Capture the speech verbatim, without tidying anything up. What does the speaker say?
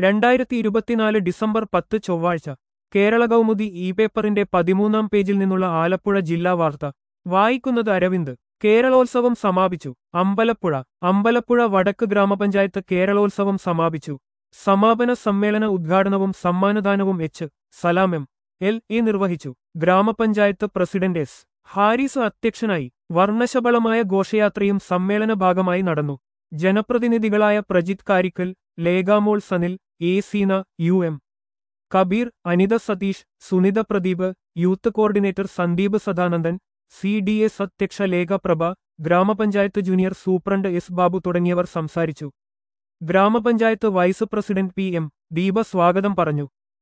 രണ്ടായിരത്തി ഇരുപത്തിനാല് ഡിസംബർ പത്ത് ചൊവ്വാഴ്ച കേരള കൗമുദി ഇ പേപ്പറിന്റെ പതിമൂന്നാം പേജിൽ നിന്നുള്ള ആലപ്പുഴ ജില്ലാ വാർത്ത വായിക്കുന്നത് അരവിന്ദ്. കേരളോത്സവം സമാപിച്ചു. അമ്പലപ്പുഴ അമ്പലപ്പുഴ വടക്ക് ഗ്രാമപഞ്ചായത്ത് കേരളോത്സവം സമാപിച്ചു. സമാപന സമ്മേളന ഉദ്ഘാടനവും സമ്മാനദാനവും H Salam M L A നിർവഹിച്ചു. ഗ്രാമപഞ്ചായത്ത് പ്രസിഡന്റ് എസ് ഹാരിസ് അധ്യക്ഷനായി. വർണ്ണശബളമായ ഘോഷയാത്രയും സമ്മേളന ഭാഗമായി നടന്നു. ജനപ്രതിനിധികളായ Prajith Karikkal, Lekhamol Sanil, A Seena, U M Kabeer, Anitha Satheesh, Sunitha Pradeep, youth coordinator Sandeep Sadanandan, C D S അധ്യക്ഷ ലേഖ പ്രഭ, ഗ്രാമപഞ്ചായത്ത് ജൂനിയർ സൂപ്രണ്ട് എസ് ബാബു തുടങ്ങിയവർ സംസാരിച്ചു. ഗ്രാമപഞ്ചായത്ത് vice president P M Deepa സ്വാഗതം പറഞ്ഞു.